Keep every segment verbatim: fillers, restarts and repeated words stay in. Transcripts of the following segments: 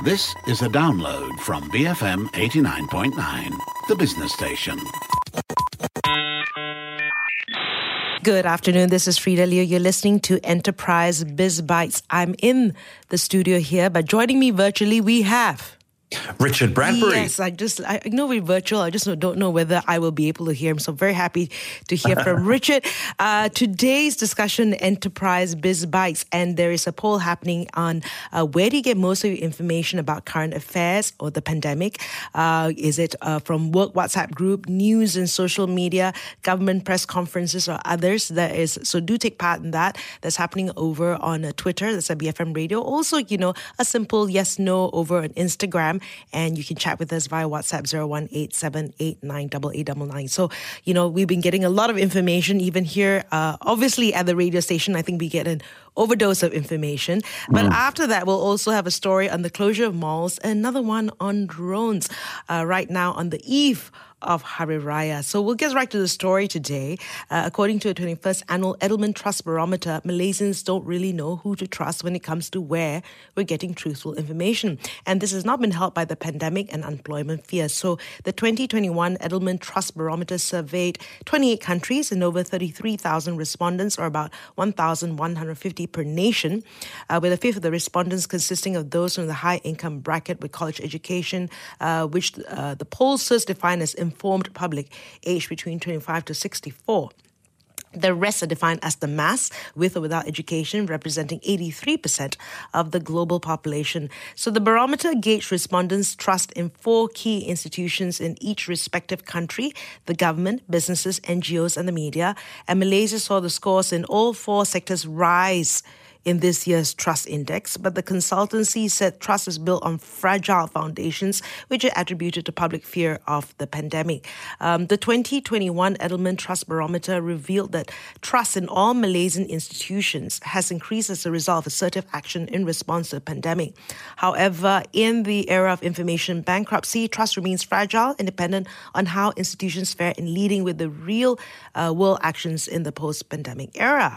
This is a download from B F M eighty-nine point nine, the business station. Good afternoon. This is Frida Liu. You're listening to Enterprise Biz Bites. I'm in the studio here, but joining me virtually, we have Richard Bradbury. Yes, I just, I know we're virtual. I just don't know whether I will be able to hear him. So very happy to hear from Richard. Uh, today's discussion, Enterprise Biz Bites, and there is a poll happening on uh, where do you get most of your information about current affairs or the pandemic? Uh, is it uh, from work WhatsApp group, news and social media, government press conferences, or others? There is, so do take part in that. That's happening over on uh, Twitter. That's at B F M Radio. Also, you know, a simple yes, no over on Instagram. And you can chat with us via WhatsApp zero one eight seven eight nine eight eight nine nine. So, you know, we've been getting a lot of information even here. Uh, obviously, at the radio station, I think we get an overdose of information. But mm. after that, we'll also have a story on the closure of malls, another one on drones uh, right now on the eve of Hari Raya. So we'll get right to the story today. Uh, according to the twenty-first Annual Edelman Trust Barometer, Malaysians don't really know who to trust when it comes to where we're getting truthful information. And this has not been helped by the pandemic and unemployment fears. So the twenty twenty-one Edelman Trust Barometer surveyed twenty-eight countries and over thirty-three thousand respondents, or about one thousand one hundred fifty per nation, uh, with a fifth of the respondents consisting of those from the high-income bracket with college education, uh, which uh, the pollsters define as informed public aged between twenty-five to sixty-four. The rest are defined as the mass, with or without education, representing eighty-three percent of the global population. So the barometer gauged respondents' trust in four key institutions in each respective country: the government, businesses, N G Os, and the media. And Malaysia saw the scores in all four sectors rise in this year's Trust Index, but the consultancy said trust is built on fragile foundations, which are attributed to public fear of the pandemic. Um, the twenty twenty-one Edelman Trust Barometer revealed that trust in all Malaysian institutions has increased as a result of assertive action in response to the pandemic. However, in the era of information bankruptcy, trust remains fragile and dependent on how institutions fare in leading with the real uh, world actions in the post-pandemic era.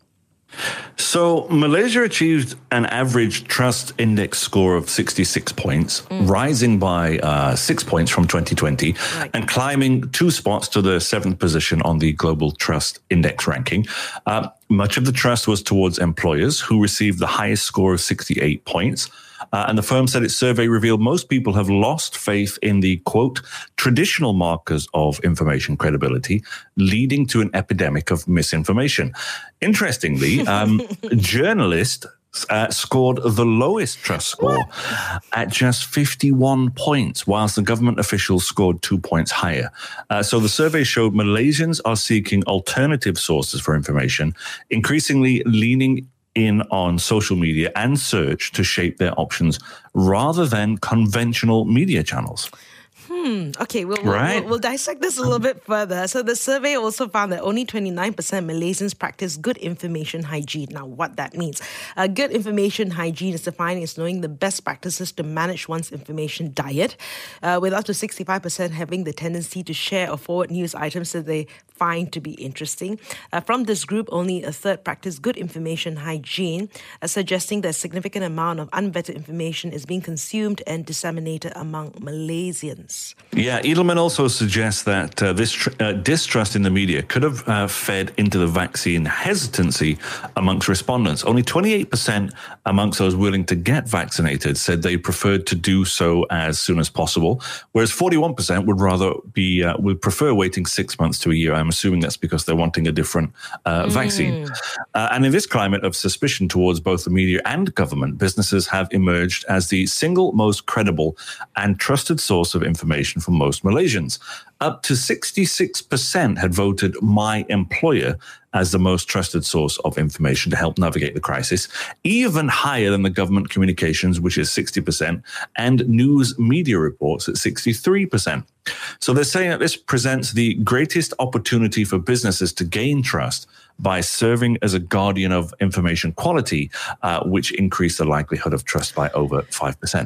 So Malaysia achieved an average trust index score of sixty-six points, mm. rising by uh, six points from twenty twenty, right, and climbing two spots to the seventh position on the global trust index ranking. Uh, much of the trust was towards employers, who received the highest score of sixty-eight points. Uh, and the firm said its survey revealed most people have lost faith in the, quote, traditional markers of information credibility, leading to an epidemic of misinformation. Interestingly, um, journalists uh, scored the lowest trust score at just fifty-one points, whilst the government officials scored two points higher. Uh, so the survey showed Malaysians are seeking alternative sources for information, increasingly leaning in on social media and search to shape their options rather than conventional media channels. Hmm. Okay, we'll, right. we'll, we'll dissect this a little bit further. So the survey also found that only twenty-nine percent Malaysians practice good information hygiene. Now, what that means. Uh, good information hygiene is defined as knowing the best practices to manage one's information diet, uh, with up to sixty-five percent having the tendency to share or forward news items that they find to be interesting. Uh, from this group, only a third practice good information hygiene, uh, suggesting that a significant amount of unvetted information is being consumed and disseminated among Malaysians. Yeah, Edelman also suggests that uh, this tr- uh, distrust in the media could have uh, fed into the vaccine hesitancy amongst respondents. Only twenty-eight percent amongst those willing to get vaccinated said they preferred to do so as soon as possible, whereas forty-one percent would rather be uh, would prefer waiting six months to a year. I'm assuming that's because they're wanting a different uh, mm. vaccine. Uh, and in this climate of suspicion towards both the media and government, businesses have emerged as the single most credible and trusted source of information for most Malaysians. Up to sixty-six percent had voted My Employer as the most trusted source of information to help navigate the crisis, even higher than the government communications, which is sixty percent, and news media reports at sixty-three percent. So they're saying that this presents the greatest opportunity for businesses to gain trust by serving as a guardian of information quality, uh, which increased the likelihood of trust by over five percent.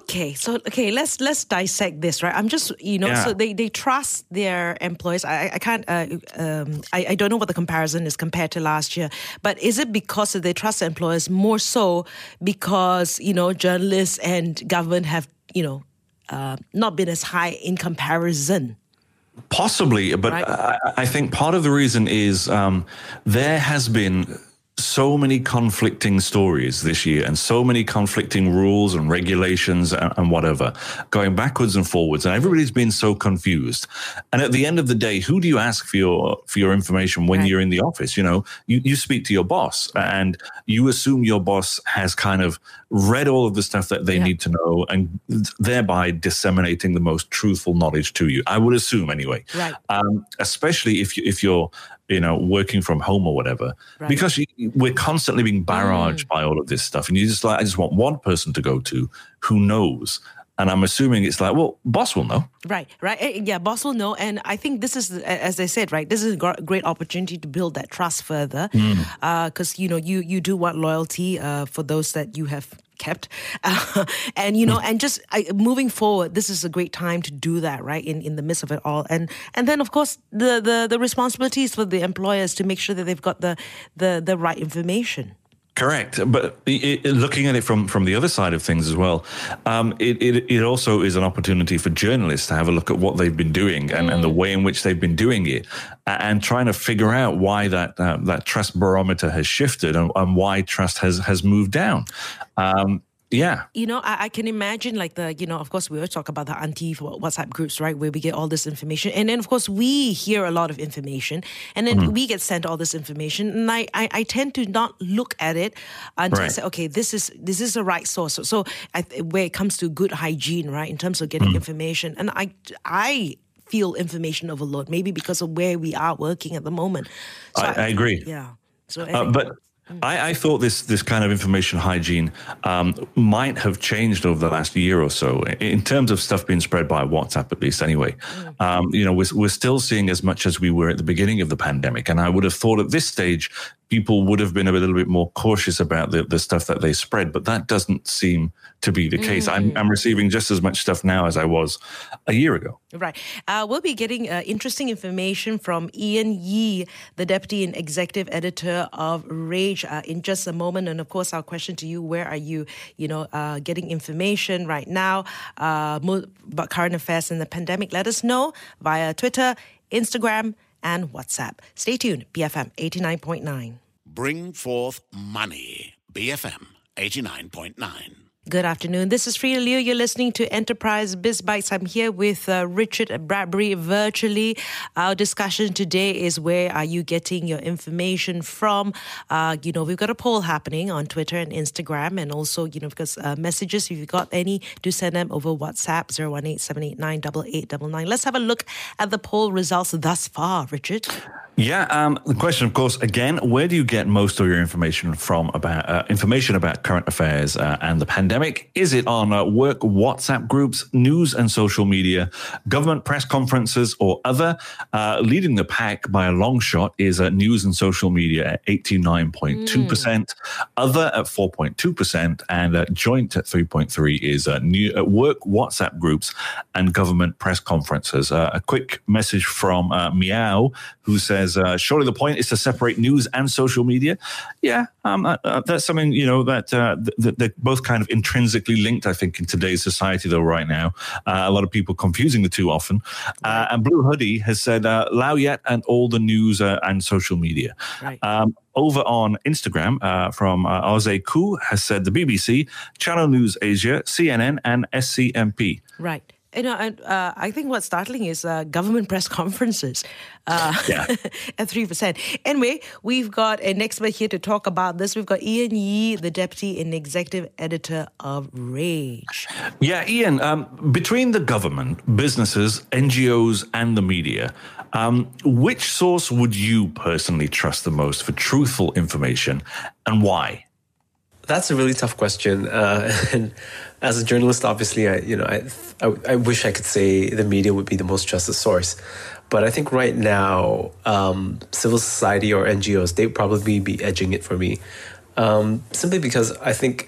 Okay, so okay, let's let's dissect this, right? I'm just, you know, Yeah. so they, they trust their employees. I I can't, uh, um, I I don't know what the comparison is compared to last year, but is it because they trust their employers more so because, you know, journalists and government have, you know, uh, not been as high in comparison? Possibly, but Right. I, I think part of the reason is um, there has been so many conflicting stories this year and so many conflicting rules and regulations and, and whatever going backwards and forwards, and everybody's been so confused. And at the end of the day, who do you ask for your for your information when Right. you're in the office? You know, you, you speak to your boss and you assume your boss has kind of read all of the stuff that they Yeah. need to know and thereby disseminating the most truthful knowledge to you. I would assume anyway. Right. Um, especially if you, if you're you know, working from home or whatever, Right. because you, we're constantly being barraged Mm. by all of this stuff. And you just like, I just want one person to go to who knows. And I'm assuming it's like, well, boss will know. Right, right. Eh, Yeah, boss will know. And I think this is, as I said, right, this is a gr- great opportunity to build that trust further. Because, you know, you, you do want loyalty uh, for those that you have kept. Uh, and, you know, and just I, moving forward, this is a great time to do that, right, in, in the midst of it all. And and then, of course, the, the, the responsibilities for the employers to make sure that they've got the, the, the right information. Correct, but it, it, looking at it from, from the other side of things as well, um, it, it it also is an opportunity for journalists to have a look at what they've been doing and, mm. and the way in which they've been doing it, and trying to figure out why that uh, that trust barometer has shifted and, and why trust has has moved down. Um, Yeah. You know, I, I can imagine like the, you know, of course, we always talk about the auntie WhatsApp groups, right, where we get all this information. And then, of course, we hear a lot of information and then mm-hmm. we get sent all this information. And I, I, I tend to not look at it until right. I say, okay, this is this is the right source. So, so I, where it comes to good hygiene, right, in terms of getting mm. information. And I, I feel information overload, maybe because of where we are working at the moment. So I, I agree. Yeah. So, uh, but... I, I thought this this kind of information hygiene um, might have changed over the last year or so in terms of stuff being spread by WhatsApp, at least anyway. Um, you know, we're, we're still seeing as much as we were at the beginning of the pandemic. And I would have thought at this stage, people would have been a little bit more cautious about the, the stuff that they spread. But that doesn't seem to be the case. Mm. I'm, I'm receiving just as much stuff now as I was a year ago. Right. Uh, we'll be getting uh, interesting information from Ian Yee, the Deputy and Executive Editor of Rage, uh, in just a moment. And of course, our question to you, where are you, you know, uh, getting information right now uh, about current affairs and the pandemic? Let us know via Twitter, Instagram, and WhatsApp. Stay tuned. B F M eighty-nine point nine. Bring forth money. B F M eighty-nine point nine. Good afternoon. This is Frida Liu. You're listening to Enterprise Biz Bites. I'm here with uh, Richard Bradbury virtually. Our discussion today is where are you getting your information from? Uh, you know, we've got a poll happening on Twitter and Instagram, and also, you know, because uh, messages, if you've got any, do send them over WhatsApp, zero one eight seven eight nine eight eight nine nine. Let's have a look at the poll results thus far, Richard. Yeah, um, the question, of course, again, where do you get most of your information from about uh, information about current affairs uh, and the pandemic? Is it on uh, work WhatsApp groups, news and social media, government press conferences, or other? Uh, leading the pack by a long shot is uh, news and social media at eighty-nine point two percent, mm. other at four point two percent, and uh, joint at three point three percent is uh, new, uh, work WhatsApp groups and government press conferences. Uh, a quick message from uh, Meow, who says, Uh, surely the point is to separate news and social media. Yeah, um, uh, uh, that's something, you know, that uh, th- they're both kind of intrinsically linked, I think, in today's society, though, right now. Uh, a lot of people confusing the two often. Uh, and Blue Hoodie has said, uh, Lau Yet and all the news uh, and social media. Right. Um, over on Instagram, uh, from uh, Arze Koo has said the B B C, Channel News Asia, C N N, and S C M P. Right. You know, and uh, I think what's startling is uh, government press conferences uh, yeah. at three percent. Anyway, we've got an expert here to talk about this. We've got Ian Yee, the Deputy and Executive Editor of Rage. Yeah, Ian, um, between the government, businesses, N G Os, and the media, um, which source would you personally trust the most for truthful information, and why? That's a really tough question. Uh, and as a journalist, obviously, I, you know, I, I, I wish I could say the media would be the most trusted source. But I think right now, um, civil society or N G Os, they'd probably be edging it for me. Um, simply because I think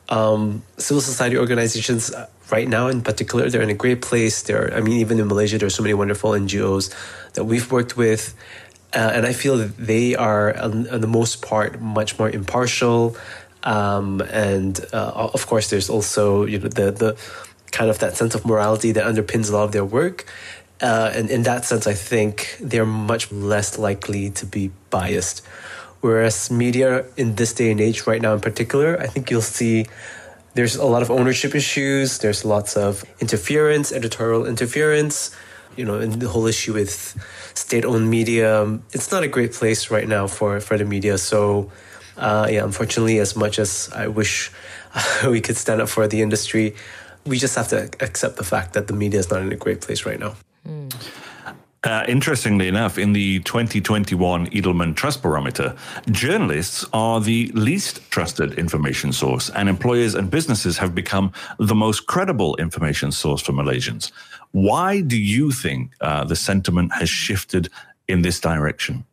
Um, civil society organizations right now in particular, they're in a great place. There, I mean, even in Malaysia, there are so many wonderful N G Os that we've worked with. Uh, and I feel that they are, on, on the most part, much more impartial. Um, and uh, of course, there's also, you know, the the kind of that sense of morality that underpins a lot of their work. Uh, and in that sense, I think they're much less likely to be biased. Whereas media in this day and age right now in particular, I think you'll see there's a lot of ownership issues. There's lots of interference, editorial interference, you know, and the whole issue with state-owned media. It's not a great place right now for, for the media. So, uh, yeah, unfortunately, as much as I wish we could stand up for the industry, we just have to accept the fact that the media is not in a great place right now. Mm. Uh, interestingly enough, in the twenty twenty-one Edelman Trust Barometer, journalists are the least trusted information source, and employers and businesses have become the most credible information source for Malaysians. Why do you think uh, the sentiment has shifted in this direction?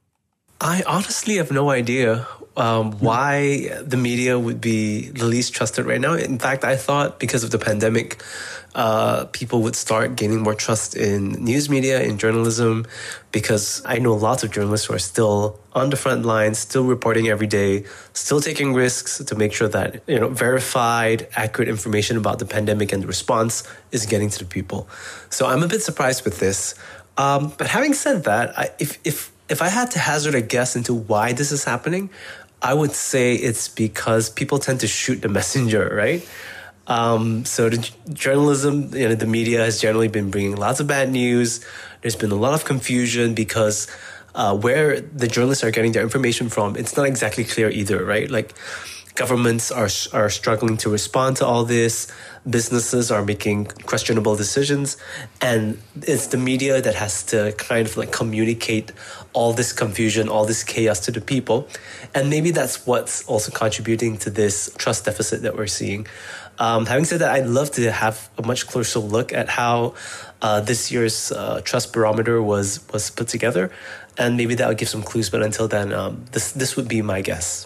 I honestly have no idea um, why the media would be the least trusted right now. In fact, I thought because of the pandemic, uh, people would start gaining more trust in news media, in journalism, because I know lots of journalists who are still on the front lines, still reporting every day, still taking risks to make sure that, you know, verified, accurate information about the pandemic and the response is getting to the people. So I'm a bit surprised with this. Um, but having said that, I, if if if I had to hazard a guess into why this is happening, I would say it's because people tend to shoot the messenger, right? Um, so the journalism, you know, the media has generally been bringing lots of bad news. There's been a lot of confusion because uh, where the journalists are getting their information from, it's not exactly clear either, right? Like governments are are struggling to respond to all this. Businesses are making questionable decisions, and it's the media that has to kind of like communicate all this confusion, all this chaos to the people. And maybe that's what's also contributing to this trust deficit that we're seeing. Um, having said that, I'd love to have a much closer look at how uh, this year's uh, trust barometer was was put together, and maybe that would give some clues. But until then, um, this this would be my guess.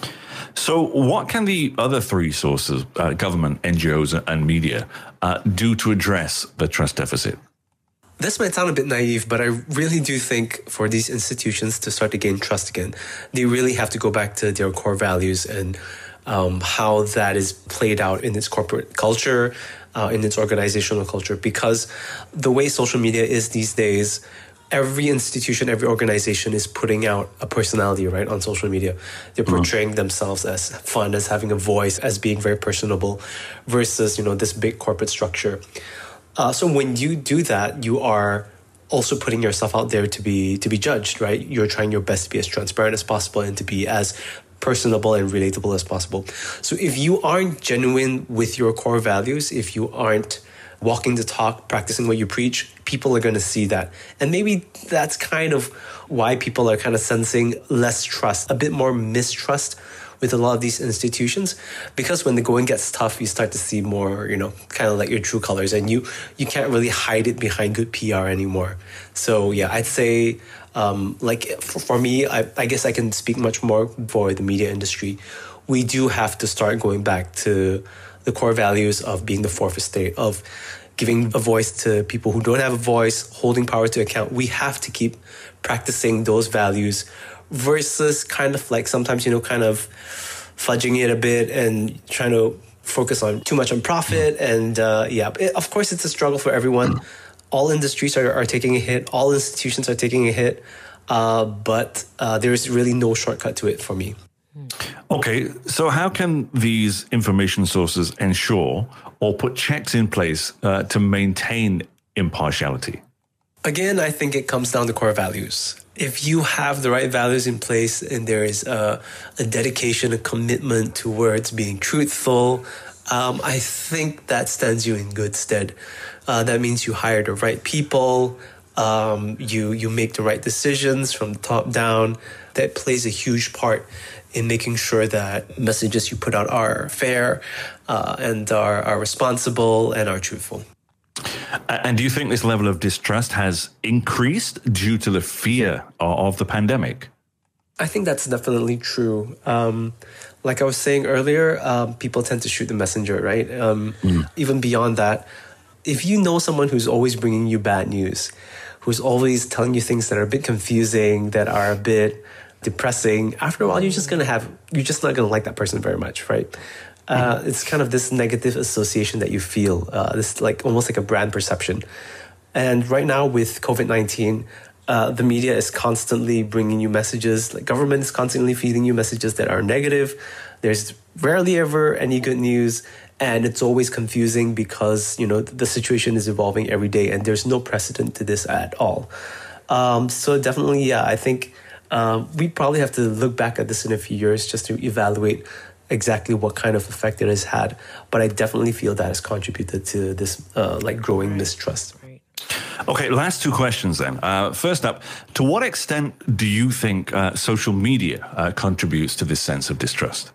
So what can the other three sources, uh, government, N G Os, and media, uh, do to address the trust deficit? This might sound a bit naive, but I really do think for these institutions to start to gain trust again, they really have to go back to their core values and um, how that is played out in its corporate culture, uh, in its organizational culture. Because the way social media is these days, every institution, every organization is putting out a personality, right, on social media. They're portraying mm-hmm. themselves as fun, as having a voice, as being very personable, versus, you know, this big corporate structure. Uh, so when you do that, you are also putting yourself out there to be to be judged, right? You're trying your best to be as transparent as possible and to be as personable and relatable as possible. So if you aren't genuine with your core values, if you aren't walking the talk, practicing what you preach, people are going to see that. And maybe that's kind of why people are kind of sensing less trust, a bit more mistrust with a lot of these institutions. Because when the going gets tough, you start to see more, you know, kind of like your true colors, and you you can't really hide it behind good P R anymore. So yeah, I'd say, um, like for, for me, I, I guess I can speak much more for the media industry. We do have to start going back to the core values of being the fourth estate, of giving a voice to people who don't have a voice, holding power to account. We have to keep practicing those values versus kind of like sometimes, you know, kind of fudging it a bit and trying to focus on too much on profit. And uh, yeah, it, of course, it's a struggle for everyone. All industries are, are taking a hit. All institutions are taking a hit. Uh, but uh, there is really no shortcut to it for me. Okay, so how can these information sources ensure or put checks in place uh, to maintain impartiality? Again, I think it comes down to core values. If you have the right values in place and there is a, a dedication, a commitment towards being truthful, um, I think that stands you in good stead. Uh, that means you hire the right people, um, you you make the right decisions from the top down. That plays a huge part in making sure that messages you put out are fair uh, and are, are responsible and are truthful. And do you think this level of distrust has increased due to the fear of the pandemic? I think that's definitely true. Um, like I was saying earlier, um, people tend to shoot the messenger, right? Um, mm. Even beyond that, if you know someone who's always bringing you bad news, who's always telling you things that are a bit confusing, that are a bit depressing, after a while, you're just going to have, you're just not going to like that person very much, right? Uh, it's kind of this negative association that you feel, uh, this like almost like a brand perception. And right now with COVID nineteen, uh, the media is constantly bringing you messages, like government is constantly feeding you messages that are negative. There's rarely ever any good news. And it's always confusing because, you know, the situation is evolving every day and there's no precedent to this at all. Um, so definitely, yeah, I think um, we probably have to look back at this in a few years just to evaluate exactly what kind of effect it has had. But I definitely feel that has contributed to this uh, like growing mistrust. Okay, last two questions then. Uh, first up, to what extent do you think uh, social media uh, contributes to this sense of distrust?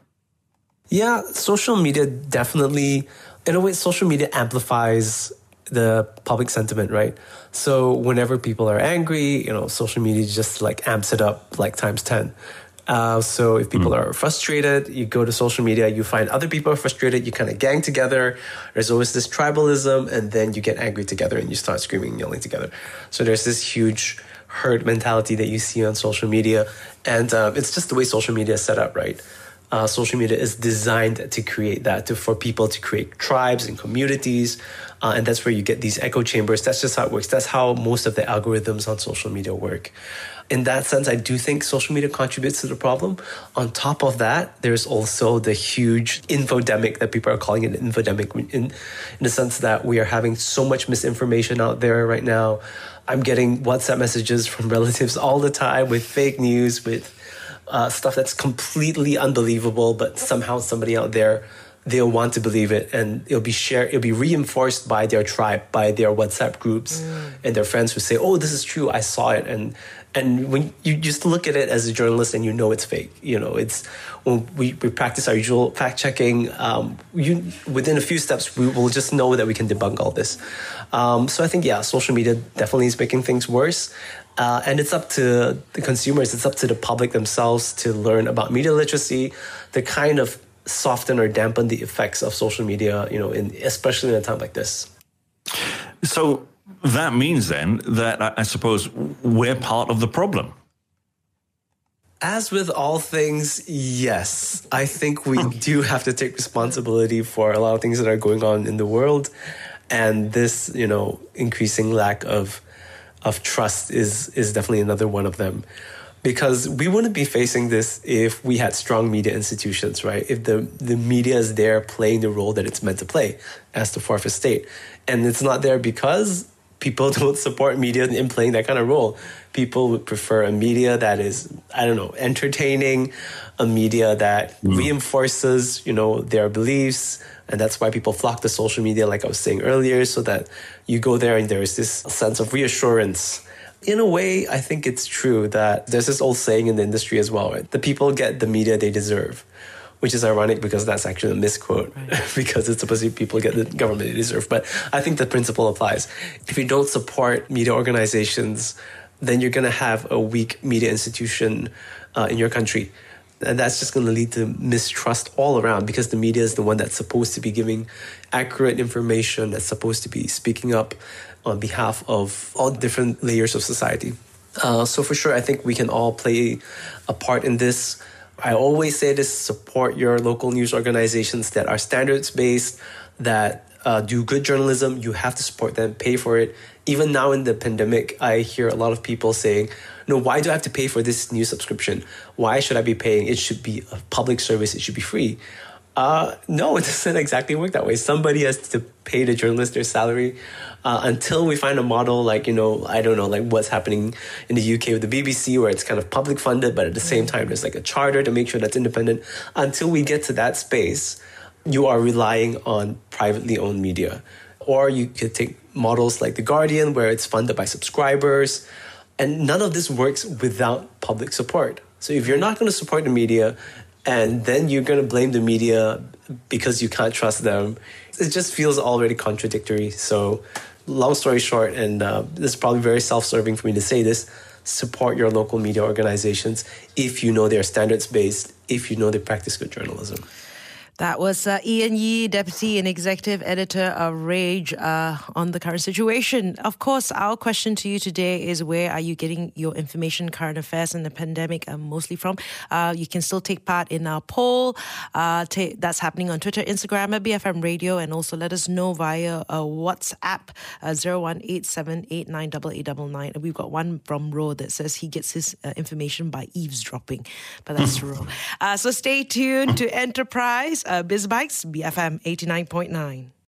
Yeah, social media definitely, in a way, social media amplifies the public sentiment, right? So whenever people are angry, you know, social media just like amps it up like times ten. Uh, so if people mm. are frustrated, you go to social media, you find other people are frustrated, you kind of gang together. There's always this tribalism, and then you get angry together and you start screaming and yelling together. So there's this huge herd mentality that you see on social media. And uh, it's just the way social media is set up, right? Uh, social media is designed to create that, to, for people to create tribes and communities. Uh, and that's where you get these echo chambers. That's just how it works. That's how most of the algorithms on social media work. In that sense, I do think social media contributes to the problem. On top of that, there's also the huge infodemic that people are calling it, an infodemic, in, in the sense that we are having so much misinformation out there right now. I'm getting WhatsApp messages from relatives all the time with fake news, with Uh, stuff that's completely unbelievable, but somehow somebody out there, they'll want to believe it, and it'll be shared, it'll be reinforced by their tribe, by their WhatsApp groups, mm. and their friends who say, "Oh, this is true, I saw it." And and when you just look at it as a journalist, and you know it's fake. You know, it's when we, we practice our usual fact checking. Um, you within a few steps, we will just know that we can debunk all this. Um, so I think yeah, social media definitely is making things worse. Uh, and it's up to the consumers, it's up to the public themselves to learn about media literacy, to kind of soften or dampen the effects of social media, you know, in, especially in a time like this. So that means then that I, I suppose we're part of the problem. As with all things, yes. I think we do have to take responsibility for a lot of things that are going on in the world. And this, you know, increasing lack of of trust is is definitely another one of them, because we wouldn't be facing this if we had strong media institutions, right? If the, the media is there playing the role that it's meant to play as the fourth estate. And it's not there because people don't support media in playing that kind of role. People would prefer a media that is, I don't know, entertaining, a media that mm. reinforces, you know, their beliefs. And that's why people flock to social media, like I was saying earlier, so that you go there and there is this sense of reassurance. In a way, I think it's true that there's this old saying in the industry as well, right? The people get the media they deserve, which is ironic because that's actually a misquote, right? Because it's supposed to be people get the government they deserve. But I think the principle applies. If you don't support media organizations, then you're going to have a weak media institution uh, in your country. And that's just going to lead to mistrust all around, because the media is the one that's supposed to be giving accurate information, that's supposed to be speaking up on behalf of all different layers of society. Uh, so for sure, I think we can all play a part in this. I always say this: support your local news organizations that are standards-based, that uh, do good journalism. You have to support them, pay for it. Even now in the pandemic, I hear a lot of people saying, no, why do I have to pay for this news subscription? Why should I be paying? It should be a public service. It should be free. Uh, no, it doesn't exactly work that way. Somebody has to pay the journalist their salary uh, until we find a model like, you know, I don't know, like what's happening in the U K with the B B C, where it's kind of public funded, but at the same time, there's like a charter to make sure that's independent. Until we get to that space, you are relying on privately owned media. Or you could take models like The Guardian, where it's funded by subscribers. And none of this works without public support. So if you're not going to support the media, and then you're going to blame the media because you can't trust them, it just feels already contradictory. So long story short, and uh, this is probably very self-serving for me to say this, support your local media organizations if you know they're standards-based, if you know they practice good journalism. That was uh, Ian Yee, Deputy and Executive Editor of Rage, uh, on the current situation. Of course, our question to you today is, where are you getting your information, current affairs and the pandemic uh, mostly from? Uh, you can still take part in our poll. Uh, ta- that's happening on Twitter, Instagram at B F M Radio, and also let us know via uh, WhatsApp, uh, zero one eight seven eight nine eight eight nine nine. And we've got one from Ro that says he gets his uh, information by eavesdropping, but that's Ro. Uh, so stay tuned to Enterprise. Uh, BizBikes, B F M eighty-nine point nine.